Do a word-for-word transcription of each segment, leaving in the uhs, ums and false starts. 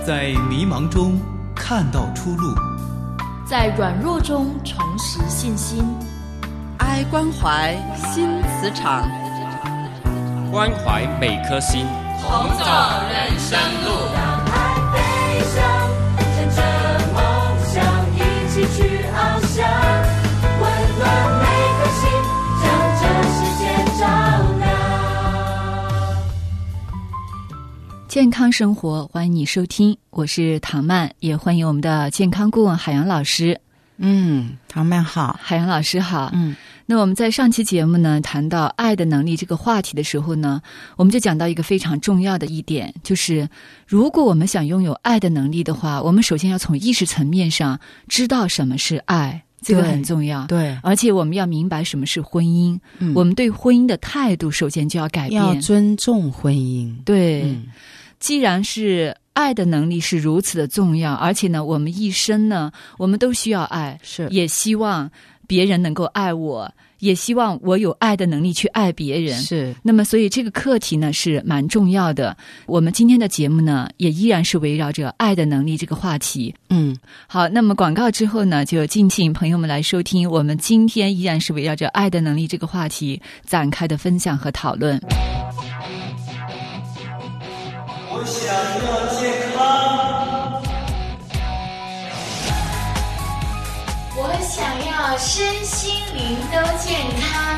在迷茫中看到出路， 在软弱中重拾信心。 爱关怀新磁场， 关怀每颗心， 同走人生路。 让爱飞翔，乘着梦想一起去翱翔，温暖每颗心，将这世界照亮。 健康生活，欢迎你收听，我是唐曼，也欢迎我们的健康顾问海洋老师。 嗯，唐曼好。 海洋老师好。 嗯， 那我们在上期节目呢谈到爱的能力这个话题的时候呢，我们就讲到一个非常重要的一点，就是如果我们想拥有爱的能力的话，我们首先要从意识层面上知道什么是爱，这个很重要。 对， 而且我们要明白什么是婚姻、嗯、我们对婚姻的态度首先就要改变， 要尊重婚姻。 对、 嗯、 既然是爱的能力是如此的重要，而且呢我们一生呢我们都需要爱， 是也希望别人能够爱我，也希望我有爱的能力去爱别人。 是， 那么所以这个课题呢是蛮重要的。我们今天的节目呢也依然是围绕着爱的能力这个话题。 嗯， 好，那么广告之后呢，就敬请朋友们来收听我们今天依然是围绕着爱的能力这个话题展开的分享和讨论。 我想要健康， 我想要身心灵都健康。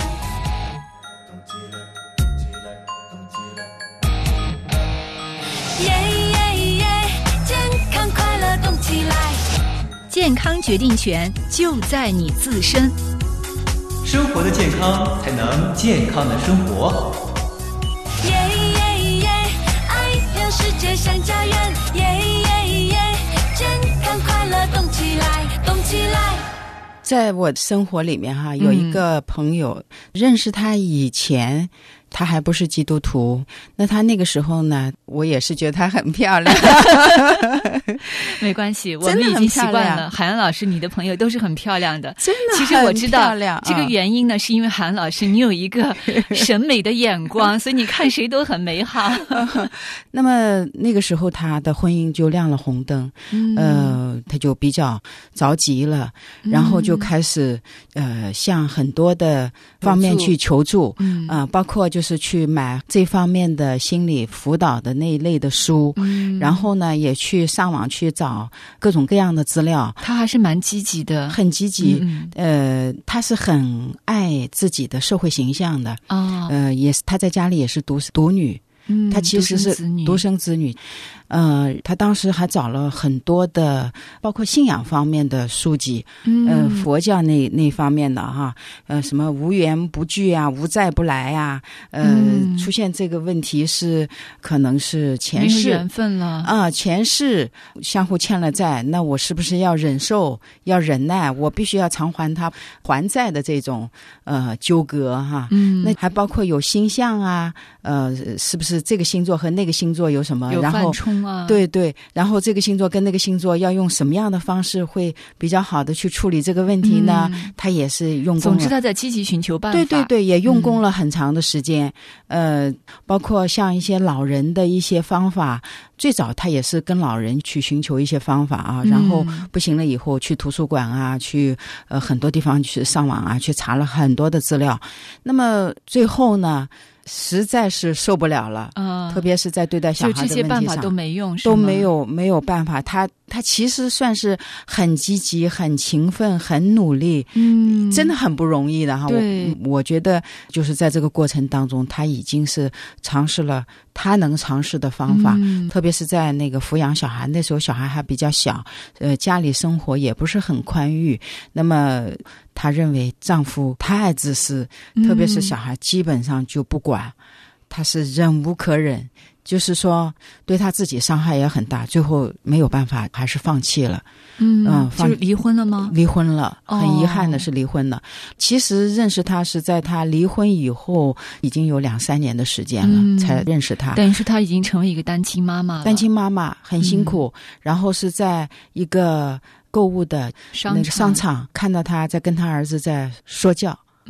耶耶耶，健康快乐动起来， 健康决定权就在你自身， 生活的健康才能健康的生活。 耶耶耶，爱让世界像家园，耶耶耶，健康快乐动起来，动起来。 在我生活里面哈，有一个朋友、嗯、认识他以前他还不是基督徒，那他那个时候呢，我也是觉得他很漂亮。 没关系，我们已经习惯了。海洋老师，你的朋友都是很漂亮的， 真的其实我知道这个嗯、 原因呢，是因为海洋老师你有一个审美的眼光，所以你看谁都很美好。 那么那个时候他的婚姻就亮了红灯，嗯、呃，他就比较着急了，然后就开始、嗯、呃向很多的方面去求助，嗯啊、呃，包括就是去买这方面的心理辅导的那一类的书，嗯，然后呢也去上网去找各种各样的资料。 他还是蛮积极的， 很积极， 嗯呃，他是很爱自己的社会形象的， 哦， 呃，也是他在家里也是独独女。 嗯， 他其实是独生子女，呃，他当时还找了很多的，包括信仰方面的书籍，嗯、呃，佛教那那方面的哈，呃，什么无缘不聚啊，无债不来啊，呃，嗯、出现这个问题是可能是前世缘分了啊、呃，前世相互欠了债，那我是不是要忍受，要忍耐，我必须要偿还他还债的这种呃纠葛哈，嗯，那还包括有星象啊，呃，是不是？是这个星座和那个星座有什么？ 有犯冲啊？ 对对，然后这个星座跟那个星座要用什么样的方式会比较好的去处理这个问题呢？嗯、他也是用功了。 总之，他在积极寻求办法。 对对对，也用功了很长的时间。嗯、呃，包括像一些老人的一些方法，最早他也是跟老人去寻求一些方法啊，然后不行了以后去图书馆啊，去呃很多地方去上网啊，去查了很多的资料。那么最后呢？实在是受不了了，嗯，特别是在对待小孩的问题上， 就这些办法都没用， 都没有没有办法。他他其实算是很积极、很勤奋、很努力，嗯，真的很不容易的哈。 对， 我我觉得就是在这个过程当中，他已经是尝试了他能尝试的方法，嗯、特别是在那个抚养小孩，那时候小孩还比较小，呃，家里生活也不是很宽裕，那么。她认为丈夫太自私，特别是小孩基本上就不管，嗯、她是忍无可忍，就是说对她自己伤害也很大，最后没有办法还是放弃了。 嗯，嗯就是离婚了吗？ 离婚了，很遗憾的是离婚了。哦、其实认识她是在她离婚以后已经有两三年的时间了，嗯、才认识她。 等于是她已经成为一个单亲妈妈了。 单亲妈妈很辛苦，嗯、然后是在一个购物的那个商场看到他在跟他儿子在说教，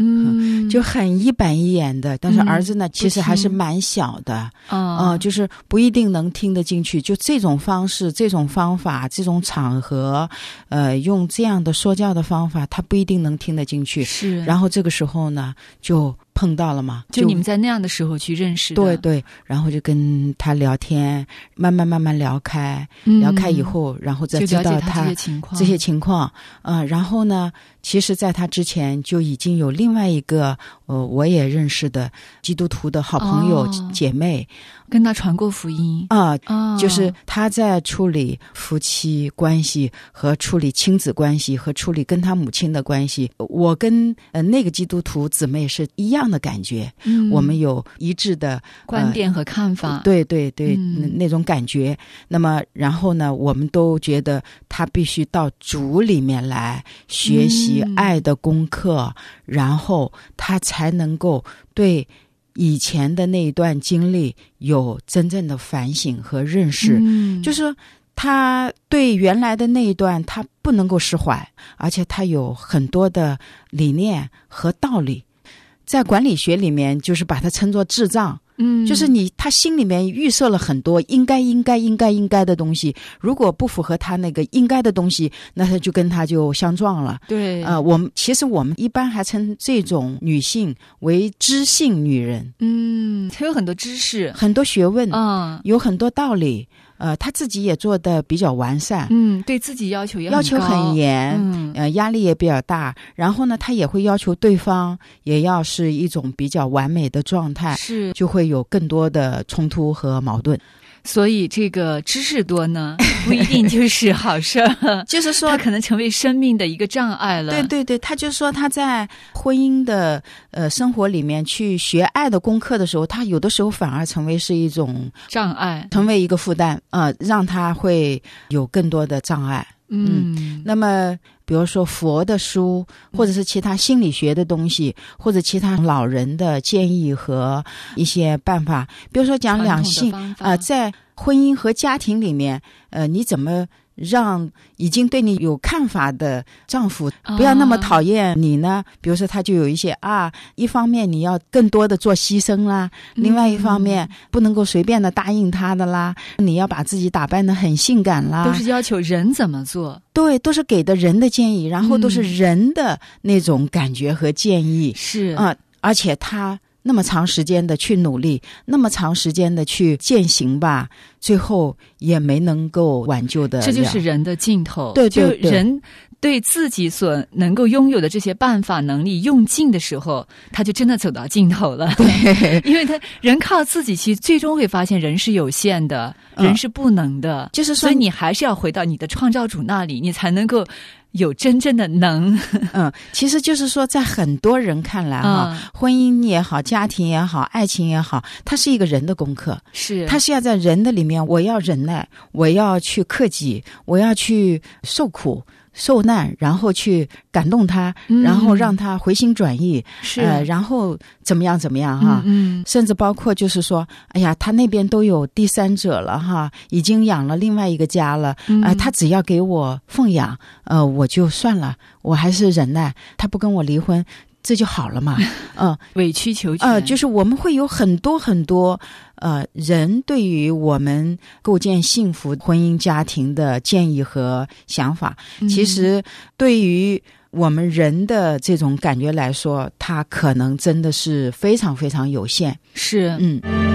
嗯， 就很一板一眼的。但是儿子呢，嗯、其实还是蛮小的，啊、 哦呃，就是不一定能听得进去。就这种方式、这种方法、这种场合，呃，用这样的说教的方法，他不一定能听得进去。 是，然后这个时候呢，就碰到了嘛， 就你们在那样的时候去认识的。 对对，然后就跟他聊天，慢慢慢慢聊开，嗯、聊开以后，然后再知道他这些情况， 这些情况，呃，然后呢，其实在他之前就已经有另外一个呃我也认识的基督徒的好朋友、哦、姐妹， 跟他传过福音啊、呃哦， 就是他在处理夫妻关系和处理亲子关系和处理跟他母亲的关系，我跟呃那个基督徒姊妹是一样的感觉，嗯，我们有一致的观点和看法， 呃、对对对、 嗯， 那种感觉。那么然后呢，我们都觉得他必须到主里面来学习爱的功课，嗯、然后他才能够对以前的那一段经历有真正的反省和认识， 嗯、 就是他对原来的那一段他不能够释怀，而且他有很多的理念和道理，在管理学里面就是把它称作智障。嗯，就是你他心里面预设了很多应该应该应该应该的东西，如果不符合他那个应该的东西，那他就跟他就相撞了。 对， 呃，我们其实我们一般还称这种女性为知性女人。 嗯，她有很多知识， 很多学问， 嗯， 有很多道理。呃，他自己也做得比较完善， 嗯，对自己要求也很高， 要求很严，嗯，呃，压力也比较大。然后呢，他也会要求对方也要是一种比较完美的状态， 是， 就会有更多的冲突和矛盾。 所以这个知识多呢，不一定就是好事儿， 就是说， 它可能成为生命的一个障碍了。 对对对，他就说他在婚姻的呃生活里面去学爱的功课的时候，他有的时候反而成为是一种障碍， 成为一个负担啊、呃，让他会有更多的障碍。 嗯， 嗯，那么比如说佛的书，或者是其他心理学的东西，或者其他老人的建议和一些办法，比如说讲两性啊、呃，在婚姻和家庭里面，呃，你怎么让已经对你有看法的丈夫不要那么讨厌你呢、啊、比如说他就有一些啊，一方面你要更多的做牺牲啦、嗯、另外一方面不能够随便的答应他的啦，你要把自己打扮得很性感啦， 都是要求人怎么做。 对，都是给的人的建议，然后都是人的那种感觉和建议、 嗯、是啊、呃，而且他那么长时间的去努力，那么长时间的去践行吧，最后也没能够挽救的了。 这就是人的尽头。 对对对， 就人对自己所能够拥有的这些办法能力用尽的时候，他就真的走到尽头了。 对， 因为他人靠自己，其实最终会发现人是有限的，嗯、人是不能的。 就是说， 所以你还是要回到你的创造主那里，你才能够有真正的能。 嗯，其实就是说，在很多人看来哈、嗯，婚姻也好，家庭也好，爱情也好，它是一个人的功课。 是， 它是要在人的里面，我要忍耐，我要去克己，我要去受苦受难，然后去感动他、嗯、然后让他回心转意， 是呃，然后怎么样怎么样哈， 嗯嗯， 甚至包括就是说，哎呀，他那边都有第三者了哈，已经养了另外一个家了， 嗯、 呃，他只要给我奉养，呃，我就算了，我还是忍耐，他不跟我离婚。这就好了嘛，嗯、呃， 委曲求全， 呃，就是我们会有很多很多，呃，人对于我们构建幸福婚姻家庭的建议和想法， 嗯、 其实对于我们人的这种感觉来说，它可能真的是非常非常有限。 是， 嗯。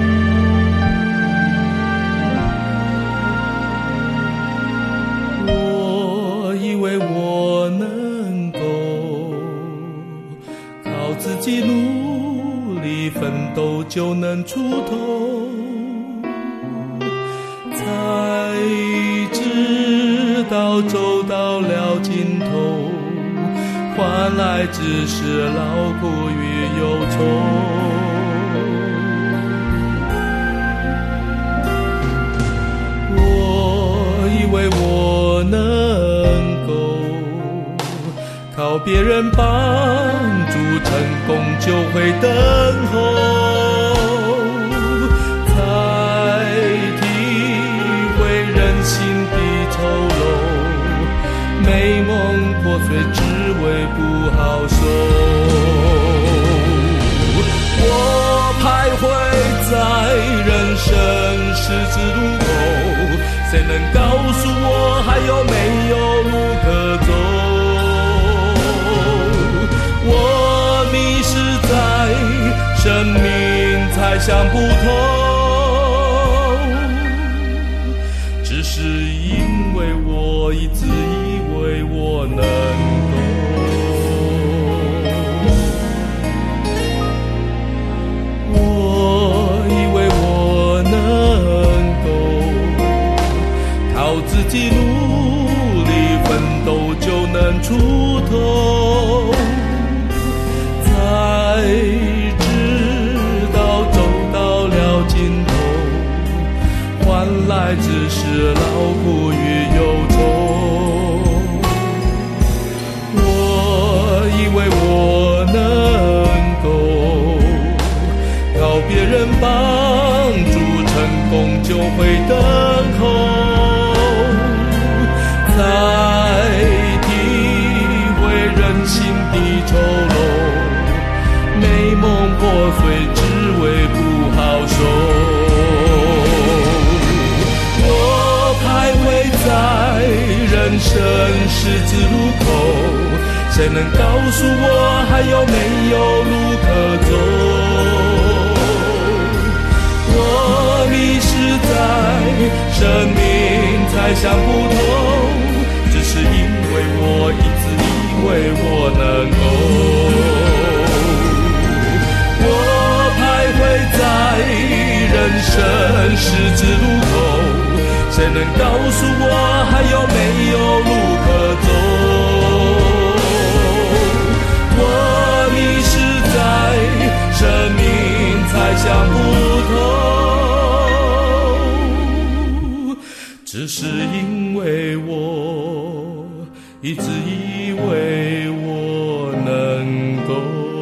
我以为我能够自己努力奋斗就能出头，才知道走到了尽头，换来只是劳苦与忧愁。我以为我能够靠别人帮助成功就会等候，才体会人心的丑陋，美梦破碎只为不好受。 字路口，谁能告诉我还有没有路可走？我迷失在生命，才想不透，只是因为我一直以为我能够，我以为我能够靠自己努力奋斗就能出头，才知道走到了尽头，换来只是劳苦与忧愁。我以为我能够靠别人帮助，成功就会等候，才体会人心的丑陋，美梦破碎只为不好受。我徘徊在人生十字路口，谁能告诉我还有没有路可走？我迷失在生命，才想不透，只是因为我一直以为我能够。我徘徊在人生十字路口，谁能告诉我还有没有路可走？我迷失在生命，才想不透，只是因为我一直以为我能够。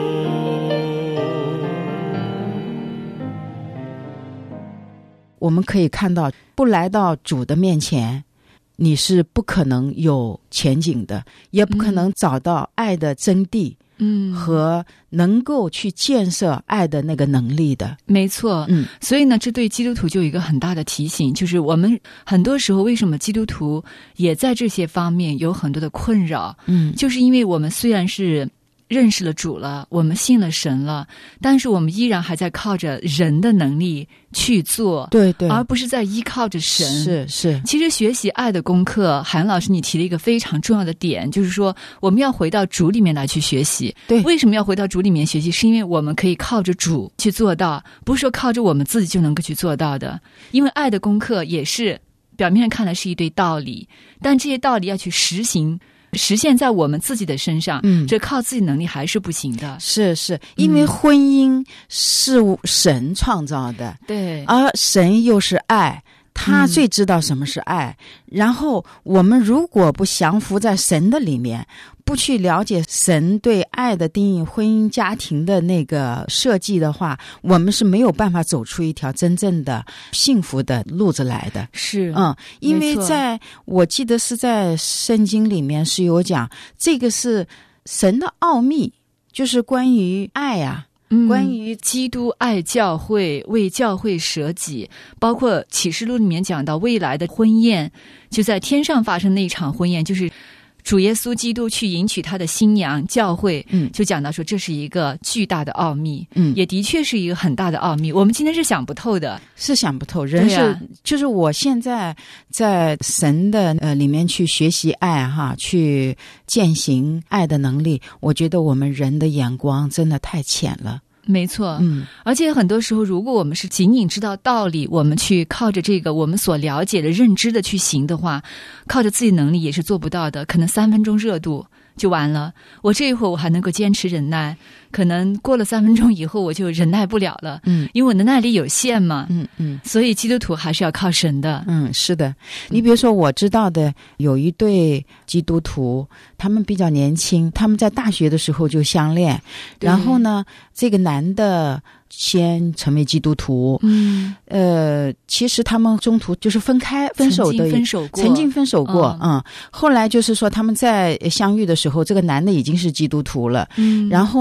我们可以看到，不来到主的面前，你是不可能有前景的，也不可能找到爱的真谛，嗯，和能够去建设爱的那个能力的。 没错，嗯，所以呢，这对基督徒就有一个很大的提醒，就是我们很多时候为什么基督徒也在这些方面有很多的困扰，嗯，就是因为我们虽然是认识了主了，我们信了神了，但是我们依然还在靠着人的能力去做， 对对， 而不是在依靠着神。 是是， 其实学习爱的功课，海洋老师你提了一个非常重要的点，就是说我们要回到主里面来去学习。 对， 为什么要回到主里面学习？是因为我们可以靠着主去做到，不是说靠着我们自己就能够去做到的。因为爱的功课也是表面上看来是一堆道理，但这些道理要去实行。实现在我们自己的身上，嗯，这靠自己能力还是不行的。 是是，因为婚姻是神创造的， 对， 而神又是爱，他最知道什么是爱。嗯，然后我们如果不降服在神的里面，不去了解神对爱的定义，婚姻家庭的那个设计的话，我们是没有办法走出一条真正的幸福的路子来的。 是， 嗯，因为在我记得是在圣经里面是有讲，这个是神的奥秘，就是关于爱啊。 嗯， 关于基督爱教会，为教会舍己，包括启示录里面讲到未来的婚宴，就在天上发生那一场婚宴，就是主耶稣基督去迎娶他的新娘教会，嗯，就讲到说这是一个巨大的奥秘，嗯，也的确是一个很大的奥秘，我们今天是想不透的， 是想不透。人是、啊、就是我现在在神的呃里面去学习爱哈，去践行爱的能力，我觉得我们人的眼光真的太浅了。 没错， 嗯， 而且很多时候，如果我们是仅仅知道道理，我们去靠着这个我们所了解的认知的去行的话，靠着自己能力也是做不到的，可能三分钟热度就完了。我这一会儿我还能够坚持忍耐，可能过了三分钟以后我就忍耐不了了，嗯，因为我的耐力有限嘛， 嗯嗯， 所以基督徒还是要靠神的， 嗯，是的。你比如说我知道的有一对基督徒，他们比较年轻，他们在大学的时候就相恋，然后呢，这个男的先成为基督徒，嗯，呃，其实他们中途就是分开分手的， 曾经分手过， 曾经分手过，嗯，嗯后来就是说他们在相遇的时候，这个男的已经是基督徒了，嗯，然后呢，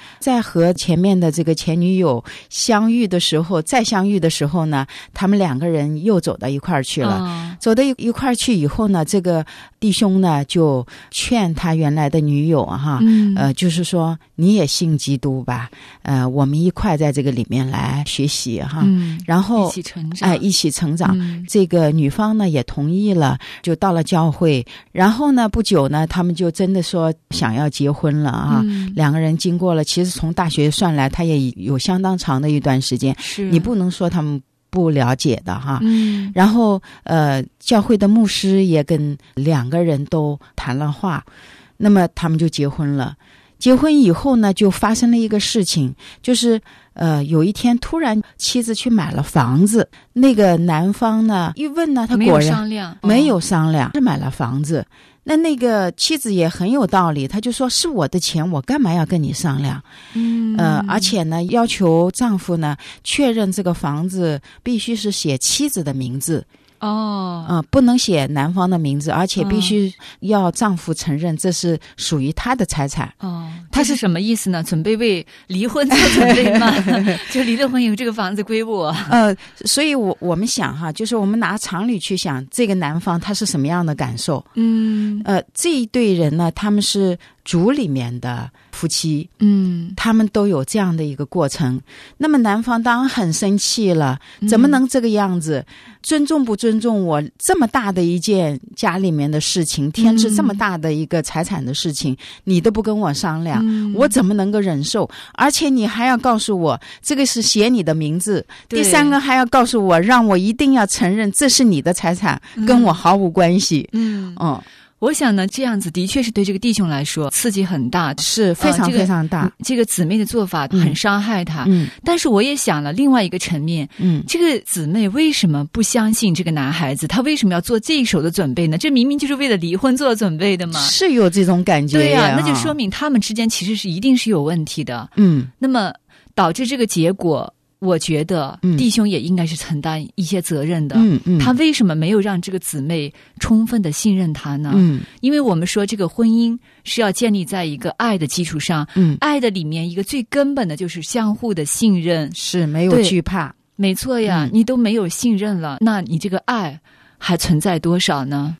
在和前面的这个前女友相遇的时候，再相遇的时候呢，他们两个人又走到一块儿去了。哦、走到一一块儿去以后呢，这个弟兄呢就劝他原来的女友哈，嗯、呃，就是说你也信基督吧，呃，我们一块在这个里面来学习哈，嗯、然后一起成长， 哎、呃，一起成长。 嗯、 这个女方呢也同意了，就到了教会。然后呢，不久呢，他们就真的说想要结婚了啊。嗯、两个人经过了，其实从大学算来，他也有相当长的一段时间。是，你不能说他们不了解的哈。嗯。然后呃，教会的牧师也跟两个人都谈了话，那么他们就结婚了。结婚以后呢，就发生了一个事情，就是呃，有一天突然妻子去买了房子，那个男方呢一问呢，他果然没有商量， 没有商量，是买了房子。那那个妻子也很有道理，她就说是我的钱，我干嘛要跟你商量？嗯，呃，而且呢，要求丈夫呢确认这个房子必须是写妻子的名字。哦，嗯、呃，不能写男方的名字，而且必须要丈夫承认这是属于他的财产。 哦，他是什么意思呢？准备为离婚做准备吗？就离了婚以后，这个房子归我。 呃，所以我我们想哈，就是我们拿常理去想，这个男方他是什么样的感受？嗯，呃，这一对人呢，他们是主里面的夫妻，嗯，他们都有这样的一个过程。那么男方当然很生气了，怎么能这个样子？嗯、尊重不尊重我这么大的一件家里面的事情，添置这么大的一个财产的事情，嗯、你都不跟我商量，嗯、我怎么能够忍受？而且你还要告诉我这个是写你的名字，第三个还要告诉我让我一定要承认这是你的财产，嗯、跟我毫无关系。嗯嗯。 我想呢，这样子的确是对这个弟兄来说刺激很大， 是非常非常大。 呃、这个、这个姊妹的做法很伤害他。嗯，但是我也想了另外一个层面，嗯，这个姊妹为什么不相信这个男孩子？他为什么要做这一手的准备呢？这明明就是为了离婚做准备的嘛。 是有这种感觉。 对呀、啊，那就说明他们之间其实是一定是有问题的。嗯，那么导致这个结果。我觉得弟兄也应该是承担一些责任的。嗯嗯，他为什么没有让这个姊妹充分的信任他呢？嗯，因为我们说这个婚姻是要建立在一个爱的基础上。嗯，爱的里面一个最根本的就是相互的信任， 是没有惧怕。 没错呀，嗯、你都没有信任了，那你这个爱还存在多少呢？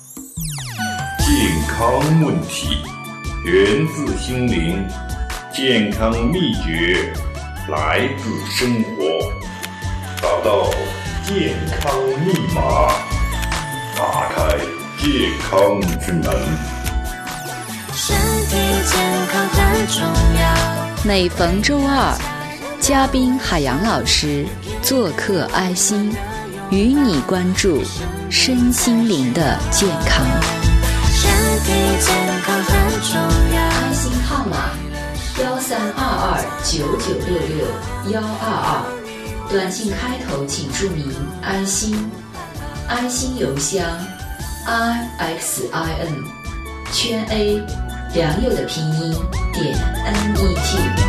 健康问题源自心灵，健康秘诀来自生活，找到健康密码，打开健康之门。 身体健康很重要。 每逢周二，嘉宾海洋老师做客爱心，与你关注身心灵的健康。 身体健康很重要。 爱心号码幺三二二九九六六幺二二，短信开头请注明爱心，爱心邮箱 i x i n 圈 a 良友的拼音点 n e t。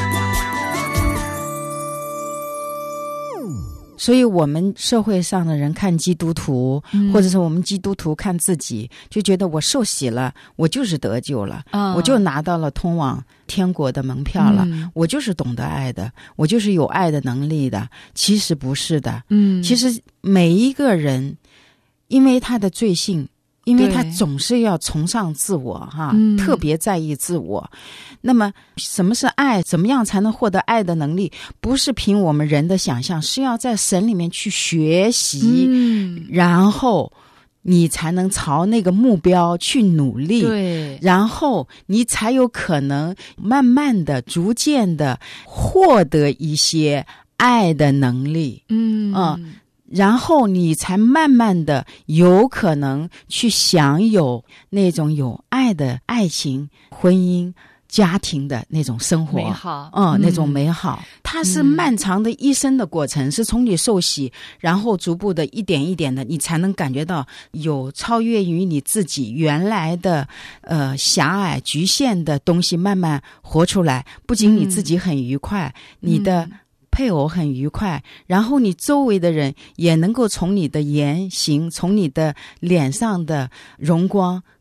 所以我们社会上的人看基督徒、嗯、或者是我们基督徒看自己，就觉得我受洗了，我就是得救了、哦、我就拿到了通往天国的门票了、嗯、我就是懂得爱的，我就是有爱的能力的。其实不是的。嗯，其实每一个人因为他的罪性，因为他总是要崇尚自我哈、嗯，特别在意自我。那么什么是爱？怎么样才能获得爱的能力？不是凭我们人的想象，是要在神里面去学习，嗯、然后你才能朝那个目标去努力。 对， 然后你才有可能慢慢的、逐渐的获得一些爱的能力。嗯嗯。嗯，然后你才慢慢的有可能去享有那种有爱的爱情、婚姻、家庭的那种生活， 美好， 嗯，嗯那种美好。它是漫长的一生的过程，嗯、是从你受洗，然后逐步的一点一点的，你才能感觉到有超越于你自己原来的呃狭隘局限的东西慢慢活出来。不仅你自己很愉快，嗯、你的配偶很愉快，然后你周围的人也能够从你的言行，从你的脸上的荣光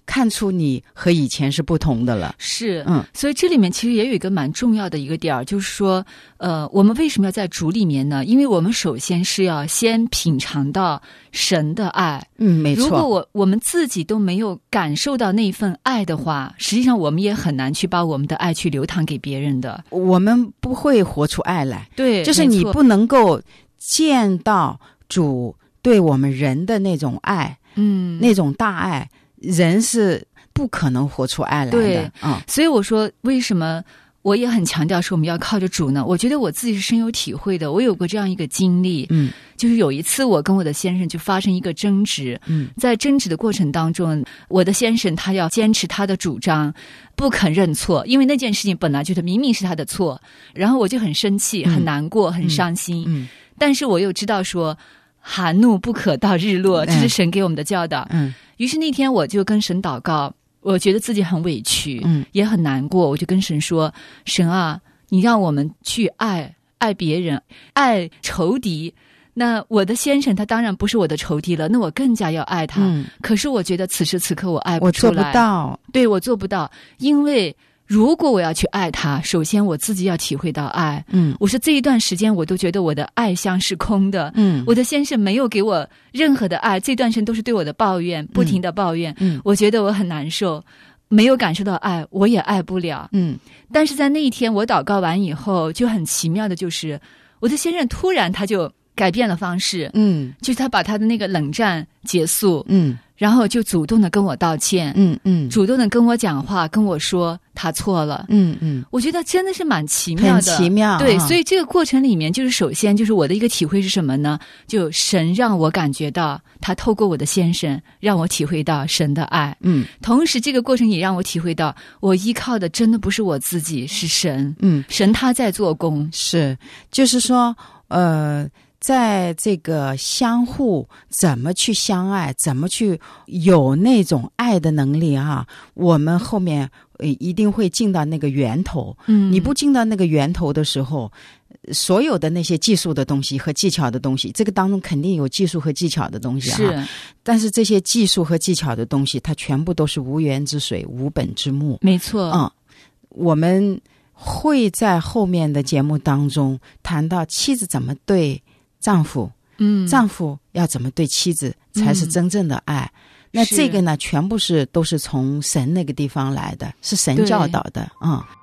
看出你和以前是不同的了。 是， 嗯， 所以这里面其实也有一个蛮重要的一个点儿，就是说，呃，我们为什么要在主里面呢？因为我们首先是要先品尝到神的爱。 嗯，没错。 如果我我们自己都没有感受到那份爱的话，实际上我们也很难去把我们的爱去流淌给别人的。 我们不会活出爱来。 对， 就是你不能够见到主对我们人的那种爱， 嗯， 那种大爱，人是不可能活出爱来的。 对， 嗯， 所以我说为什么我也很强调说我们要靠着主呢？我觉得我自己是深有体会的。我有过这样一个经历， 嗯， 就是有一次我跟我的先生就发生一个争执， 嗯， 在争执的过程当中，我的先生他要坚持他的主张，不肯认错，因为那件事情本来就是明明是他的错，然后我就很生气、 嗯、 很难过、很伤心， 嗯， 但是我又知道说含怒不可到日落，这是神给我们的教导， 嗯， 于是那天我就跟神祷告。我觉得自己很委屈， 嗯， 也很难过，我就跟神说：“神啊，你让我们去爱爱别人，爱仇敌。那我的先生他当然不是我的仇敌了，那我更加要爱他。 嗯、 可是我觉得此时此刻我爱不出来， 我做不到， 对我做不到，因为如果我要去爱他，首先我自己要体会到爱。 嗯， 我说这一段时间我都觉得我的爱箱是空的。 嗯， 我的先生没有给我任何的爱，这段时间都是对我的抱怨，不停的抱怨。 嗯， 我觉得我很难受，没有感受到爱，我也爱不了。 嗯， 但是在那一天我祷告完以后，就很奇妙的就是，我的先生突然他就改变了方式。 嗯， 就是他把他的那个冷战结束。 嗯。 然后就主动的跟我道歉， 嗯嗯， 主动的跟我讲话，跟我说他错了， 嗯嗯， 我觉得真的是蛮奇妙的， 很奇妙， 对， 啊、 所以这个过程里面，就是首先就是我的一个体会是什么呢？就神让我感觉到，他透过我的先生让我体会到神的爱， 嗯， 同时这个过程也让我体会到，我依靠的真的不是我自己，是神， 嗯， 神他在做工， 是，就是说，呃。在这个相互怎么去相爱，怎么去有那种爱的能力啊，我们后面呃一定会进到那个源头。 嗯， 你不进到那个源头的时候，所有的那些技术的东西和技巧的东西，这个当中肯定有技术和技巧的东西啊。 是， 但是这些技术和技巧的东西，它全部都是无源之水，无本之木。 没错。 嗯，我们会在后面的节目当中谈到妻子怎么对丈夫， 嗯， 丈夫要怎么对妻子才是真正的爱。嗯、那这个呢，全部是都是从神那个地方来的，是神教导的啊。嗯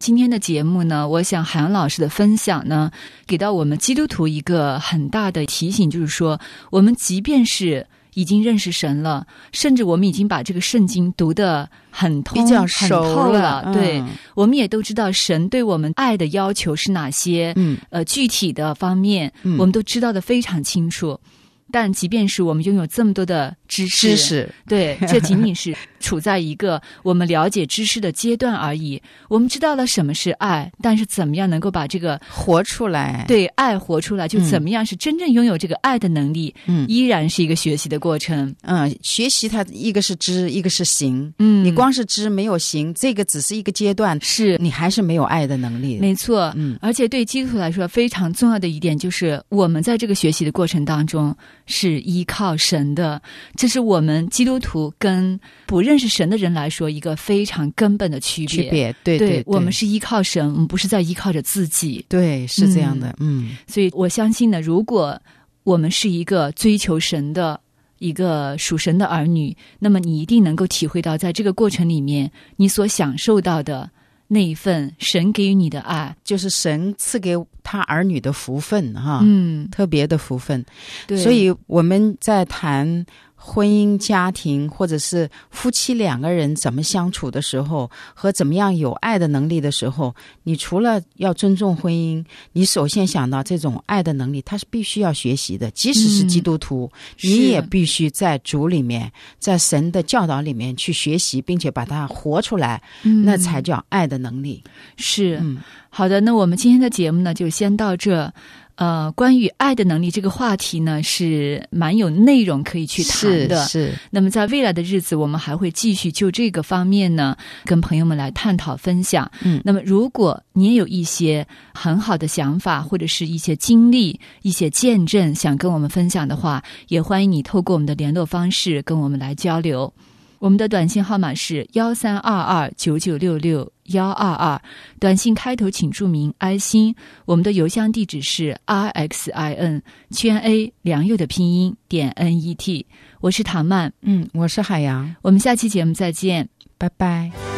今天的节目呢，我想海洋老师的分享呢，给到我们基督徒一个很大的提醒，就是说，我们即便是已经认识神了，甚至我们已经把这个圣经读得很通、 比较很熟透了， 了对、 嗯， 我们也都知道神对我们爱的要求是哪些， 嗯， 呃，具体的方面， 嗯， 我们都知道得非常清楚。但即便是我们拥有这么多的知识， 知识对，这仅仅是处在一个我们了解知识的阶段而已。我们知道了什么是爱，但是怎么样能够把这个活出来， 对，爱活出来，就怎么样是真正拥有这个爱的能力， 嗯， 依然是一个学习的过程。 嗯，学习它一个是知，一个是行。 嗯， 你光是知没有行，这个只是一个阶段， 是你还是没有爱的能力。 没错， 嗯， 而且对基督徒来说非常重要的一点就是，我们在这个学习的过程当中是依靠神的，这是我们基督徒跟不认识神的人来说一个非常根本的区别。 区别，对对， 对对， 我们是依靠神，我们不是在依靠着自己。 对，是这样的，嗯， 嗯，所以我相信呢，如果我们是一个追求神的一个属神的儿女，那么你一定能够体会到，在这个过程里面，你所享受到的那一份神给予你的爱， 就是神赐给他儿女的福分哈， 嗯， 特别的福分。 对， 所以我们在谈婚姻家庭或者是夫妻两个人怎么相处的时候，和怎么样有爱的能力的时候，你除了要尊重婚姻，你首先想到这种爱的能力，它是必须要学习的。即使是基督徒， 嗯， 你也必须在主里面，在神的教导里面去学习，并且把它活出来， 嗯， 那才叫爱的能力。 是， 嗯， 好的，那我们今天的节目呢，就先到这。呃，关于爱的能力这个话题呢，是蛮有内容可以去谈的。 是是。 那么在未来的日子，我们还会继续就这个方面呢，跟朋友们来探讨分享。 嗯， 那么如果你也有一些很好的想法，或者是一些经历、一些见证，想跟我们分享的话，也欢迎你透过我们的联络方式跟我们来交流。我们的短信号码是幺三二二九九六六幺二二，短信开头请注明爱心。我们的邮箱地址是 r x i n 圈 a 良友的拼音点 n e t。我是唐曼， 嗯，我是海洋， 我们下期节目再见， 拜拜。